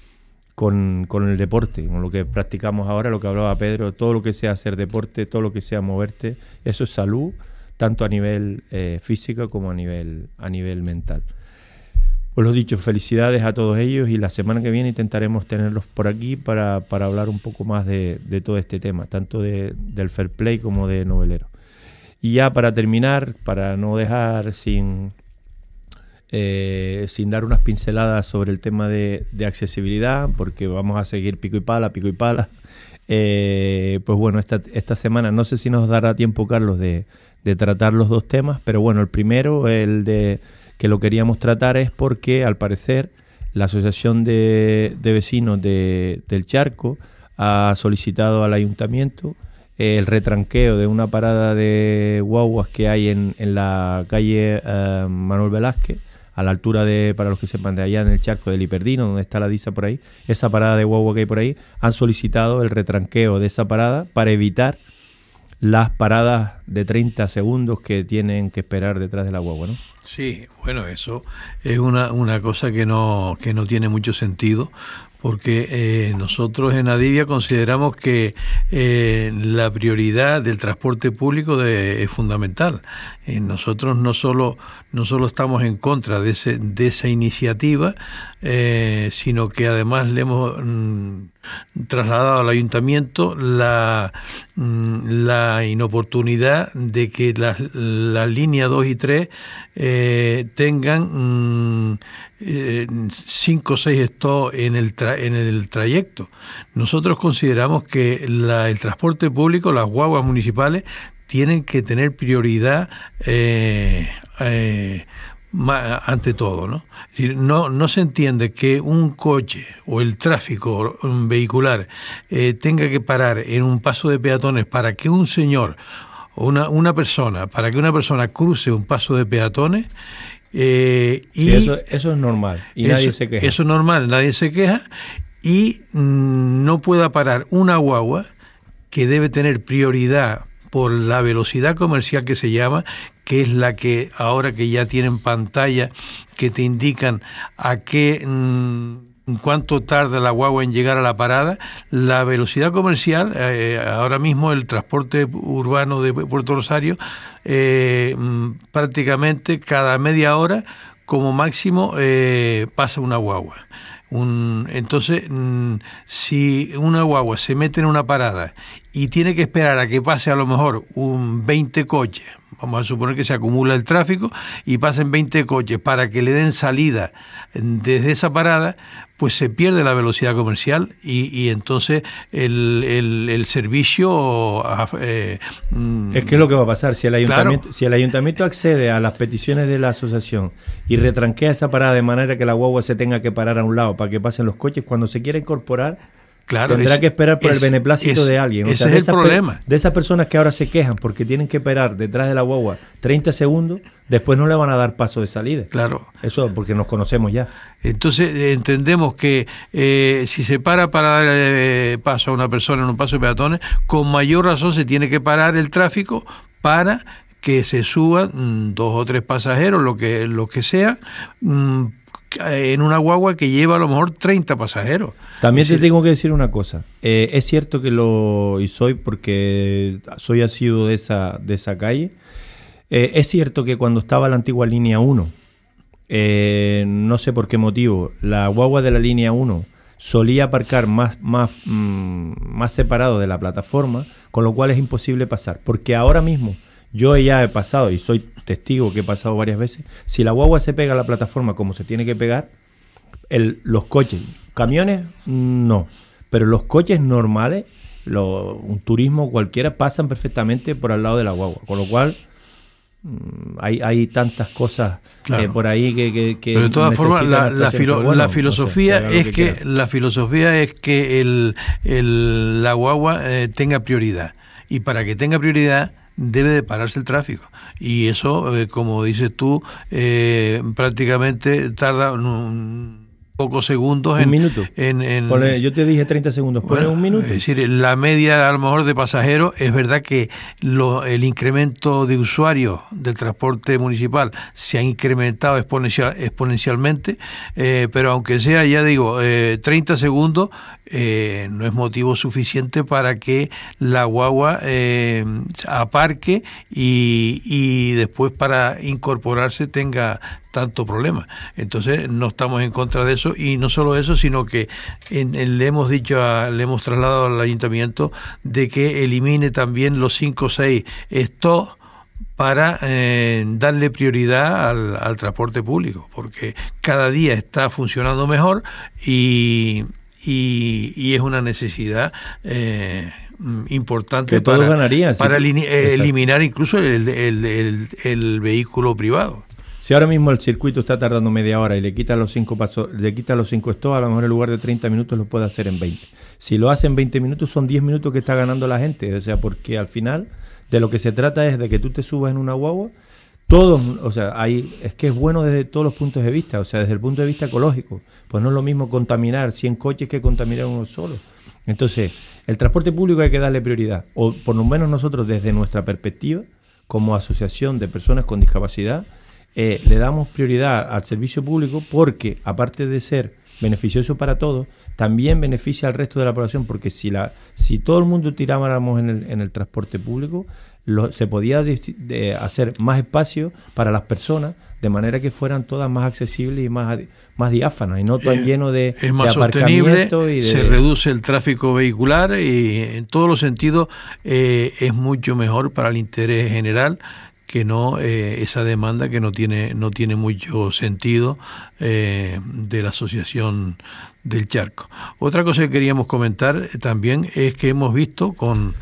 con, con el deporte, con lo que practicamos ahora, lo que hablaba Pedro, todo lo que sea hacer deporte, todo lo que sea moverte, eso es salud, tanto a nivel eh, físico como a nivel, a nivel mental. Pues lo dicho, felicidades a todos ellos y la semana que viene intentaremos tenerlos por aquí para, para hablar un poco más de, de todo este tema, tanto de, del fair play como de novelero. Y ya para terminar, para no dejar sin, eh, sin dar unas pinceladas sobre el tema de, de accesibilidad, porque vamos a seguir pico y pala, pico y pala, eh, pues bueno, esta, esta semana no sé si nos dará tiempo, Carlos, de, de tratar los dos temas, pero bueno, el primero, el de... que lo queríamos tratar es porque al parecer la Asociación de, de Vecinos de, del Charco ha solicitado al Ayuntamiento eh, el retranqueo de una parada de guaguas que hay en, en la calle eh, Manuel Velázquez, a la altura de, para los que sepan, de allá en el Charco del Hiperdino, donde está la Disa por ahí, esa parada de guagua que hay por ahí, han solicitado el retranqueo de esa parada para evitar las paradas de treinta segundos que tienen que esperar detrás de la guagua, ¿no? Sí, bueno, eso es una, una cosa que no, que no tiene mucho sentido, porque eh, nosotros en Adivia consideramos que eh, la prioridad del transporte público de, es fundamental. Eh, nosotros no solo no solo estamos en contra de ese de esa iniciativa, eh, sino que además le hemos mm, trasladado al ayuntamiento la mm, la inoportunidad de que las la línea dos y tres eh, tengan mm, eh, cinco o seis stops en el tra en el trayecto. Nosotros consideramos que la, el transporte público, las guaguas municipales, tienen que tener prioridad eh, eh, ante todo, ¿no? Es decir, no, no se entiende que un coche o el tráfico vehicular eh, tenga que parar en un paso de peatones para que un señor o una, una persona, para que una persona cruce un paso de peatones. Eh, y sí, eso, eso es normal y eso, nadie se queja. Eso es normal, nadie se queja, y mmm, no pueda parar una guagua que debe tener prioridad por la velocidad comercial que se llama, que es la que ahora que ya tienen pantalla que te indican a qué mmm, cuánto tarda la guagua en llegar a la parada. La velocidad comercial, eh, ahora mismo el transporte urbano de Puerto Rosario, eh, prácticamente cada media hora como máximo eh, pasa una guagua. Un, entonces, mmm, si una guagua se mete en una parada y tiene que esperar a que pase a lo mejor un veinte coches, vamos a suponer que se acumula el tráfico y pasen veinte coches para que le den salida desde esa parada, pues se pierde la velocidad comercial y, y entonces el, el, el servicio... Eh, es que es lo que va a pasar, si el, ayuntamiento, claro. si el ayuntamiento accede a las peticiones de la asociación y retranquea esa parada de manera que la guagua se tenga que parar a un lado para que pasen los coches, cuando se quiera incorporar, Claro, tendrá es, que esperar por es, el beneplácito es, de alguien. O ese sea, es de el esas problema. De esas personas que ahora se quejan porque tienen que esperar detrás de la guagua treinta segundos, después no le van a dar paso de salida. Claro. Eso porque nos conocemos ya. Entonces entendemos que eh, si se para para dar eh, paso a una persona en un paso de peatones, con mayor razón se tiene que parar el tráfico para que se suban mmm, dos o tres pasajeros, lo que, lo que sea, mmm, en una guagua que lleva a lo mejor treinta pasajeros. También es decir, te tengo que decir una cosa. Eh, es cierto que lo... y soy porque soy asiduo de esa, de esa calle. Eh, es cierto que cuando estaba la antigua línea uno, eh, no sé por qué motivo, la guagua de la línea uno solía aparcar más, más, mmm, más separado de la plataforma, con lo cual es imposible pasar. Porque ahora mismo, yo ya he pasado, y soy testigo que he pasado varias veces, si la guagua se pega a la plataforma como se tiene que pegar, el, los coches, camiones, no, pero los coches normales, lo, un turismo cualquiera, pasan perfectamente por al lado de la guagua, con lo cual mmm, hay, hay tantas cosas claro. eh, por ahí que, que, que pero de todas formas la, la, filo, bueno, la filosofía no sé, es que, que la filosofía es que el, el, la guagua eh, tenga prioridad, y para que tenga prioridad debe de pararse el tráfico, y eso eh, como dices tú eh, prácticamente tarda un pocos segundos en, un minuto en, en Ponle, yo te dije treinta segundos, bueno, un minuto. Es decir, la media a lo mejor de pasajeros, es verdad que lo, el incremento de usuarios del transporte municipal se ha incrementado exponencial, exponencialmente, eh, pero aunque sea, ya digo, eh, treinta segundos eh, no es motivo suficiente para que la guagua eh, aparque y, y después para incorporarse tenga tanto problema. Entonces no estamos en contra de eso, y no solo eso, sino que en, en, le hemos dicho a, le hemos trasladado al ayuntamiento de que elimine también los cinco o seis stops para eh, darle prioridad al, al transporte público, porque cada día está funcionando mejor y, y, y es una necesidad eh, importante que todos para, ganarían, para sí, eliminar, eliminar incluso el, el, el, el vehículo privado. Si ahora mismo el circuito está tardando media hora y le quita los cinco pasos, le quita los cinco stops, a lo mejor en lugar de treinta minutos lo puede hacer en veinte. Si lo hace en veinte minutos, son diez minutos que está ganando la gente. O sea, porque al final de lo que se trata es de que tú te subas en una guagua, todos, o sea, hay, es que es bueno desde todos los puntos de vista, o sea, desde el punto de vista ecológico. Pues no es lo mismo contaminar cien coches que contaminar uno solo. Entonces, el transporte público hay que darle prioridad, o por lo menos nosotros desde nuestra perspectiva, como asociación de personas con discapacidad, Eh, le damos prioridad al servicio público porque, aparte de ser beneficioso para todos, también beneficia al resto de la población, porque si la si todo el mundo tiráramos en el, en el transporte público, lo, se podía de, de hacer más espacio para las personas, de manera que fueran todas más accesibles y más, más diáfanas, y no tan eh, lleno de, es más de aparcamiento. Sostenible, y de, se reduce el tráfico vehicular y en todos los sentidos eh, es mucho mejor para el interés general que no eh, esa demanda que no tiene no tiene mucho sentido eh, de la Asociación del Charco. Otra cosa que queríamos comentar también es que hemos visto con,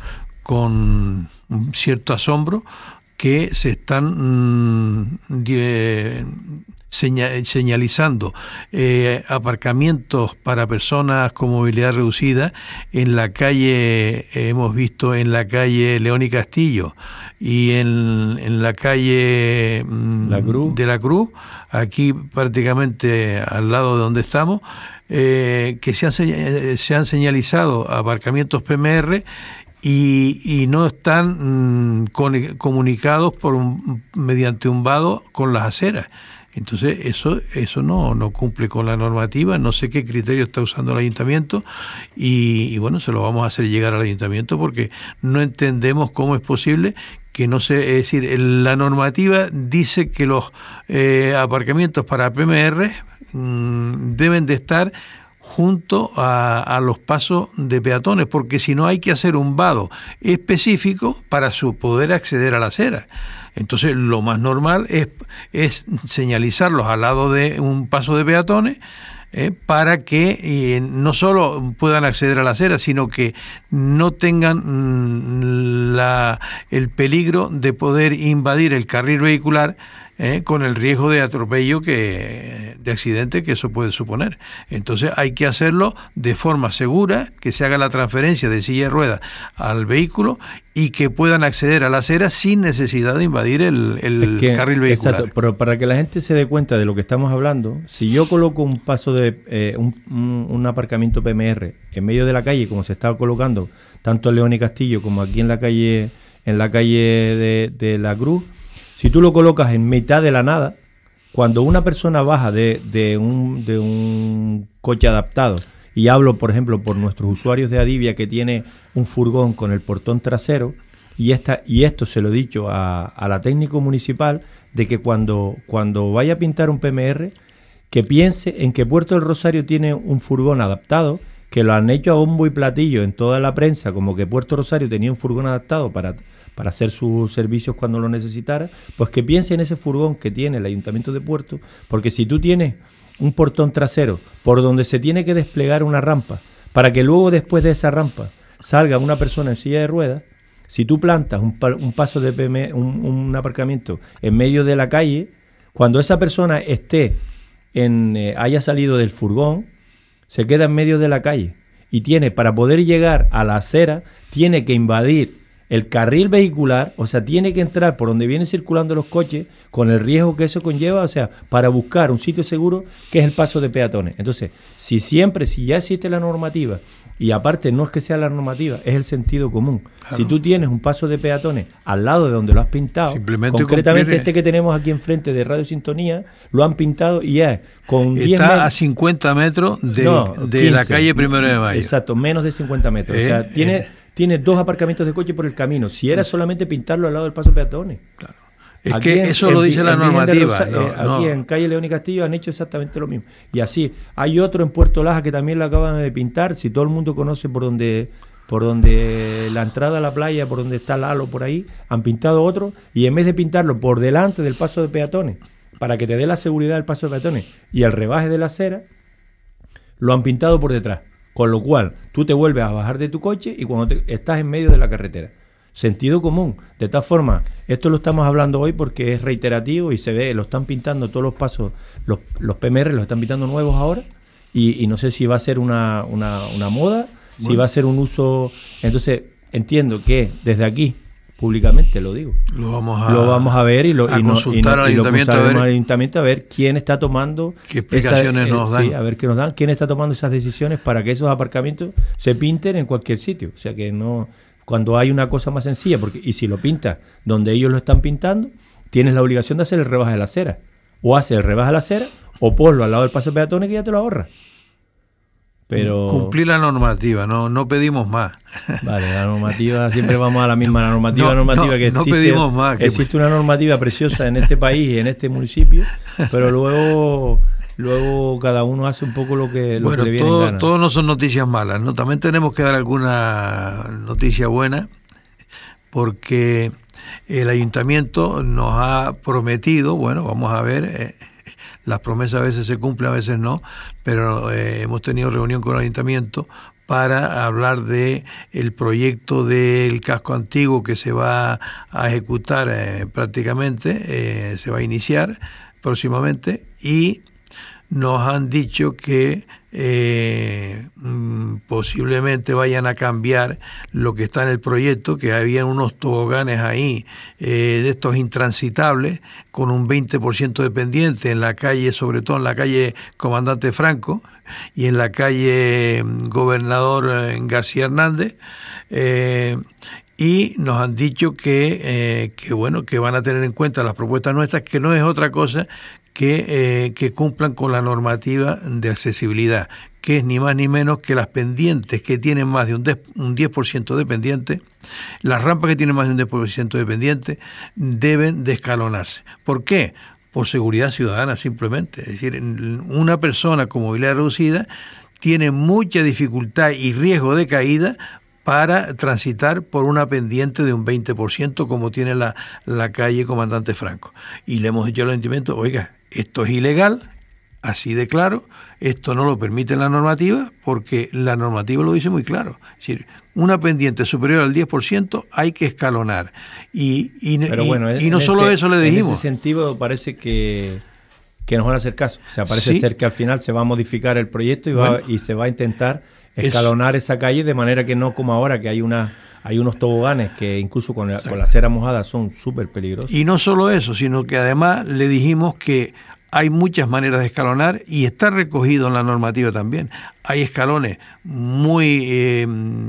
con cierto asombro que se están mmm, de, señal, señalizando eh, aparcamientos para personas con movilidad reducida en la calle, eh, hemos visto en la calle León y Castillo y en, en la calle mmm, la Cruz. de la Cruz, aquí prácticamente al lado de donde estamos, eh, que se han, se han señalizado aparcamientos P M R y, y no están mmm, con, comunicados por un, mediante un vado con las aceras. Entonces eso eso no, no cumple con la normativa, no sé qué criterio está usando el ayuntamiento y, y bueno, se lo vamos a hacer llegar al ayuntamiento porque no entendemos cómo es posible que no se, es decir, la normativa dice que los eh, aparcamientos para P M R mmm, deben de estar junto a, a los pasos de peatones, porque si no hay que hacer un vado específico para su poder acceder a la acera. Entonces lo más normal es, es señalizarlos al lado de un paso de peatones eh, para que eh, no solo puedan acceder a la acera, sino que no tengan mmm, la, el peligro de poder invadir el carril vehicular ¿eh? Con el riesgo de atropello, que de accidente que eso puede suponer. Entonces hay que hacerlo de forma segura, que se haga la transferencia de silla de ruedas al vehículo y que puedan acceder a la acera sin necesidad de invadir el, el es que, carril vehicular. Exacto, pero para que la gente se dé cuenta de lo que estamos hablando, si yo coloco un paso de eh, un, un, un aparcamiento P M R en medio de la calle, como se estaba colocando tanto en León y Castillo como aquí en la calle en la calle de, de la Cruz, si tú lo colocas en mitad de la nada, cuando una persona baja de, de, un, de un coche adaptado, y hablo, por ejemplo, por nuestros usuarios de Adivia, que tiene un furgón con el portón trasero, y esta y esto se lo he dicho a, a la técnico municipal, de que cuando, cuando vaya a pintar un P M R, que piense en que Puerto del Rosario tiene un furgón adaptado, que lo han hecho a bombo y platillo en toda la prensa, como que Puerto Rosario tenía un furgón adaptado para... para hacer sus servicios cuando lo necesitara, pues que piense en ese furgón que tiene el Ayuntamiento de Puerto, porque si tú tienes un portón trasero por donde se tiene que desplegar una rampa, para que luego después de esa rampa salga una persona en silla de ruedas, si tú plantas un, un paso de P M, un, un aparcamiento en medio de la calle, cuando esa persona esté en eh, haya salido del furgón, se queda en medio de la calle y tiene, para poder llegar a la acera, tiene que invadir el carril vehicular, o sea, tiene que entrar por donde vienen circulando los coches, con el riesgo que eso conlleva, o sea, para buscar un sitio seguro, que es el paso de peatones. Entonces, si siempre, si ya existe la normativa, y aparte no es que sea la normativa, es el sentido común. Claro. Si tú tienes un paso de peatones al lado de donde lo has pintado, simplemente concretamente cumplir... este que tenemos aquí enfrente de Radio Sintonía, lo han pintado y ya con diez está metros, a cincuenta metros de, no, de quince, la calle Primero de Mayo. Exacto, menos de cincuenta metros. Eh, o sea, tiene... Eh, Tiene dos aparcamientos de coche por el camino. Si era solamente pintarlo al lado del paso de peatones. Claro. Es aquí que en, eso en, lo dice en, la normativa. Rosa, no, eh, aquí no. En calle León y Castillo han hecho exactamente lo mismo. Y así, hay otro en Puerto Laja que también lo acaban de pintar. Si todo el mundo conoce por donde por donde la entrada a la playa, por donde está Lalo, por ahí, han pintado otro. Y en vez de pintarlo por delante del paso de peatones, para que te dé la seguridad del paso de peatones y el rebaje de la acera, lo han pintado por detrás. Con lo cual, tú te vuelves a bajar de tu coche y cuando te, estás en medio de la carretera. Sentido común. De tal forma, esto lo estamos hablando hoy porque es reiterativo y se ve, lo están pintando todos los pasos, los, los P M R los están pintando nuevos ahora y, y no sé si va a ser una, una, una moda, bueno. si va a ser un uso... Entonces, entiendo que desde aquí, públicamente lo digo, lo vamos a, lo vamos a ver y lo, a y consultar no, al, y lo, ayuntamiento, y lo a ver, al ayuntamiento a ver quién está tomando qué explicaciones esa, nos eh, dan. Sí, a ver qué nos dan, quién está tomando esas decisiones para que esos aparcamientos se pinten en cualquier sitio. O sea que no, cuando hay una cosa más sencilla, porque y si lo pintas donde ellos lo están pintando, tienes la obligación de hacer el rebaje de la acera. O haces el rebaje de la acera o ponlo al lado del paso de peatones que ya te lo ahorras. Pero... Cumplir la normativa, no no pedimos más. Vale, la normativa, siempre vamos a la misma, la normativa no, normativa no, que existe. No pedimos más. Que... Existe una normativa preciosa en este país y en este municipio, pero luego luego cada uno hace un poco lo que, lo bueno, que le viene todo, en gana. Todo no son noticias malas, ¿no? También tenemos que dar alguna noticia buena, porque el ayuntamiento nos ha prometido, bueno, vamos a ver... Eh, las promesas a veces se cumplen, a veces no, pero eh, hemos tenido reunión con el ayuntamiento para hablar de el proyecto del casco antiguo que se va a ejecutar eh, prácticamente, eh, se va a iniciar próximamente y nos han dicho que eh, mm, posiblemente vayan a cambiar lo que está en el proyecto, que había unos toboganes ahí eh, de estos intransitables con un veinte por ciento de pendiente en la calle, sobre todo en la calle Comandante Franco y en la calle Gobernador eh, García Hernández, eh, y nos han dicho que, eh, que bueno, que van a tener en cuenta las propuestas nuestras, que no es otra cosa que, eh, que cumplan con la normativa de accesibilidad, que es ni más ni menos que las pendientes que tienen más de un, de, un diez por ciento de pendiente, las rampas que tienen más de un diez por ciento de pendiente, deben descalonarse. ¿Por qué? Por seguridad ciudadana simplemente. Es decir, una persona con movilidad reducida tiene mucha dificultad y riesgo de caída para transitar por una pendiente de un veinte por ciento como tiene la, la calle Comandante Franco. Y le hemos dicho al ayuntamiento, oiga, esto es ilegal, así de claro. Esto no lo permite la normativa, porque la normativa lo dice muy claro. Es decir, una pendiente superior al diez por ciento hay que escalonar. Y, y, Pero bueno, y, y no solo ese, eso le dijimos. En ese sentido parece que, que nos van a hacer caso. O sea, parece sí. ser que al final se va a modificar el proyecto y, bueno, va, y se va a intentar escalonar es, esa calle de manera que no como ahora, que hay una... Hay unos toboganes que incluso con la, con la cera mojada son súper peligrosos. Y no solo eso, sino que además le dijimos que hay muchas maneras de escalonar y está recogido en la normativa también. Hay escalones muy, eh,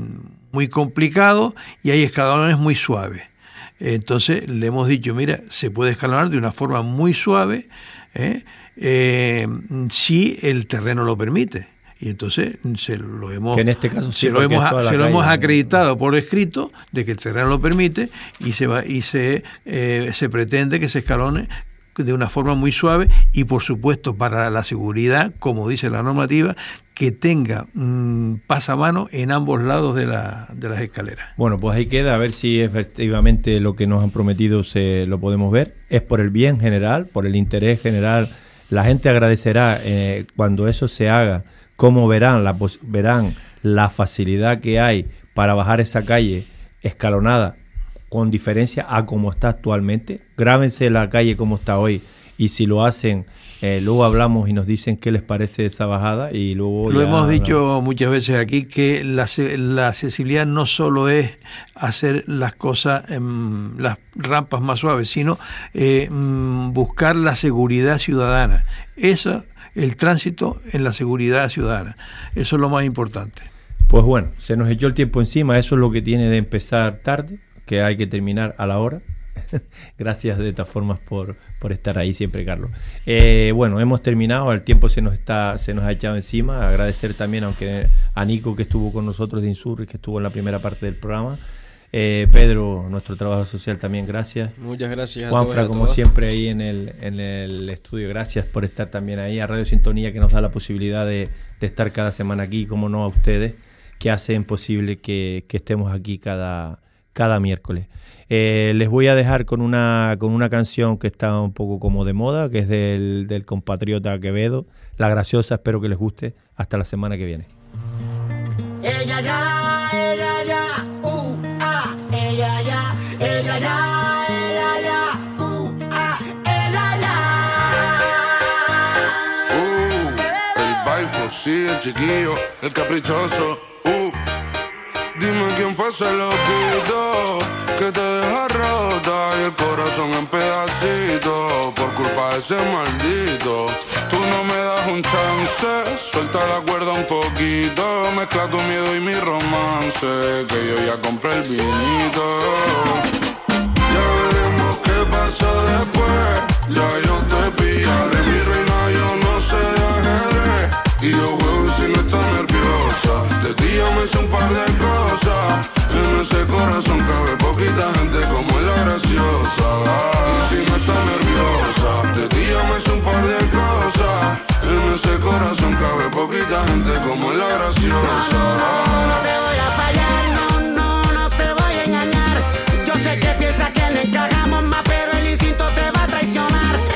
muy complicados y hay escalones muy suaves. Entonces le hemos dicho, mira, se puede escalonar de una forma muy suave, ¿eh? Eh, si el terreno lo permite. Y entonces se lo hemos, que en este caso sí, se lo hemos, se calle, lo hemos acreditado por escrito de que el terreno lo permite y se va y se eh, se pretende que se escalone de una forma muy suave y por supuesto para la seguridad, como dice la normativa, que tenga mmm, pasamano en ambos lados de, la, de las escaleras. Bueno, pues ahí queda, a ver si efectivamente lo que nos han prometido se lo podemos ver. Es por el bien general, por el interés general. La gente agradecerá eh, cuando eso se haga. Cómo verán la, verán la facilidad que hay para bajar esa calle escalonada con diferencia a como está actualmente. Grábense la calle como está hoy y si lo hacen, eh, luego hablamos y nos dicen qué les parece esa bajada y luego lo ya, hemos dicho no. muchas veces aquí que la, la accesibilidad no solo es hacer las cosas, eh, las rampas más suaves, sino eh, buscar la seguridad ciudadana. Eso el tránsito en la seguridad ciudadana. Eso es lo más importante. Pues bueno, se nos echó el tiempo encima. Eso es lo que tiene de empezar tarde, que hay que terminar a la hora. Gracias de todas formas por, por estar ahí siempre, Carlos. Eh, bueno, hemos terminado. El tiempo se nos está se nos ha echado encima. Agradecer también aunque a Nico, que estuvo con nosotros de Insurri, que estuvo en la primera parte del programa. Eh, Pedro, nuestro trabajo social, también gracias. Muchas gracias. Juanfra, a todos, como a siempre, ahí en el, en el estudio, gracias por estar también ahí. A Radio Sintonía, que nos da la posibilidad de, de estar cada semana aquí, como no a ustedes, que hacen posible que, que estemos aquí cada, cada miércoles. Eh, les voy a dejar con una, con una canción que está un poco como de moda, que es del, del compatriota Quevedo, La Graciosa. Espero que les guste. Hasta la semana que viene. Ella ya, ella ya, uh, ah, ella ya, ella ya, ella ya, uh, ah, ella ya. Uh, el baifo, sí, el chiquillo, el caprichoso, uh. Dime quién fue ese loquito que te deja rota y el corazón en pedacitos por culpa de ese maldito. Tú no me das un chance, suelta la cuerda un poquito, mezcla tu miedo y mi romance, que yo ya compré el vinito. Ya veremos qué pasa después, ya yo te pillaré, mi reina, yo no sé de ajedrez, y yo juego si no está nerviosa, de ti ya me sé un par de cosas, en ese corazón cabe poquita gente como es la graciosa, y si no está nerviosa, de ti ya me sé un par de cosas, en ese corazón cabe poquita gente como es la graciosa. No, no te voy a fallar, no, no, no te voy a engañar, yo sé que piensas que no encajamos más, pero el instinto te va a traicionar.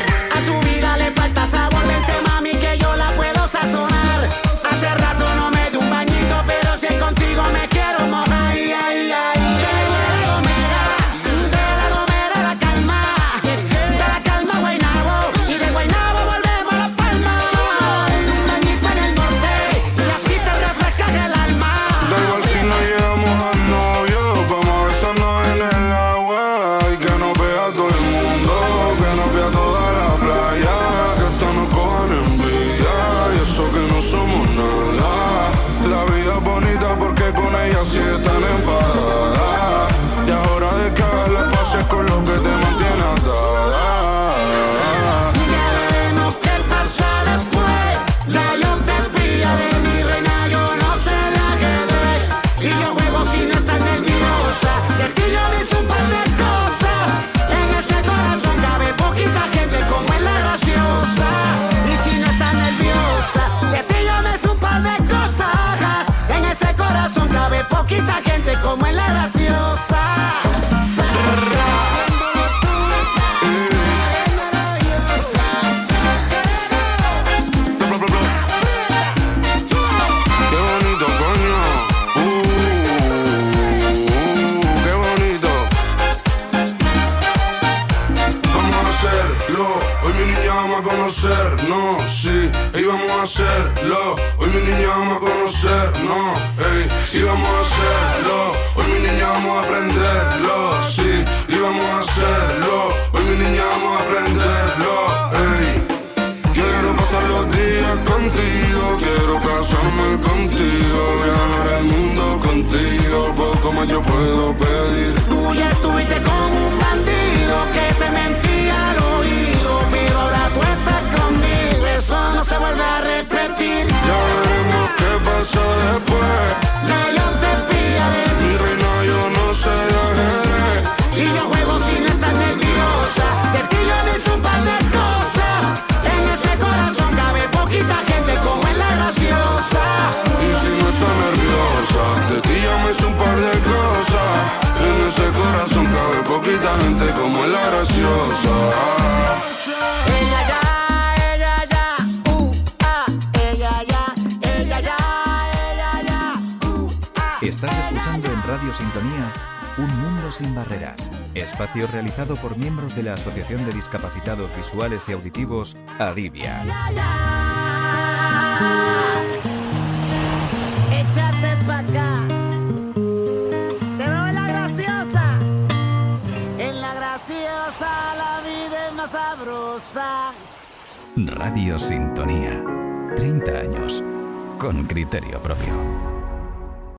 mi niña vamos a conocernos, sí, y vamos a hacerlo. Hoy mi niña vamos a conocernos, ey, y vamos a hacerlo. Hoy mi niña vamos a aprenderlo, sí, y vamos a hacerlo. Hoy mi niña vamos a aprenderlo, ey. Quiero pasar los días contigo, quiero casarme contigo, viajar el mundo contigo, poco más yo puedo pedir. Tú ya estuviste con un bandido que te mentía al oído, pero ahora tú estás conmigo, eso no se vuelve a repetir. Ya veremos qué pasa después. Ya yo te pillaré, mi reina, yo no sé de ajedrez, y yo juego sin estar nerviosa. De ti yo me hice un par de cosas, en ese corazón cabe poquita gente como es la graciosa. y si no está nerviosa, de ti ya me hice un par de cosas. En ese corazón cabe poquita gente como es la graciosa. Ella ya, ella ya, uh, ah, ella ya, ella ya, ella ya, uh, ah. Estás escuchando en Radio Sintonía Un Mundo Sin Barreras, espacio realizado por miembros de la Asociación de Discapacitados Visuales y Auditivos, Adivia. Échate pa' acá. Te veo en la graciosa. En la graciosa la vida es más sabrosa. Radio Sintonía, treinta años, con criterio propio.